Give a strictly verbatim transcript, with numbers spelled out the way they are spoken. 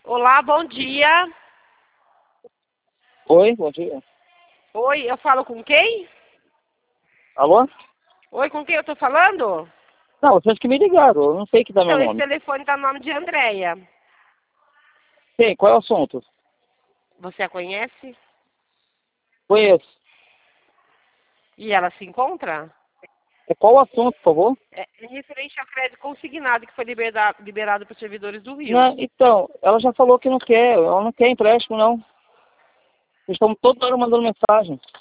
Olá, bom dia. Oi, bom dia. Oi, eu falo com quem? Alô? Oi, com quem eu tô falando? Não, vocês que me ligaram, eu não sei que dá meu Então, esse nome. telefone tá no nome de Andréia. Sei, qual é o assunto? Você a conhece? Conheço. E ela se encontra? É qual o assunto, por favor? É é referente ao crédito consignado que foi liberado, liberado para os servidores do Rio. Não, então, ela já falou que não quer, ela não quer empréstimo, não. Eles estão toda hora mandando mensagem.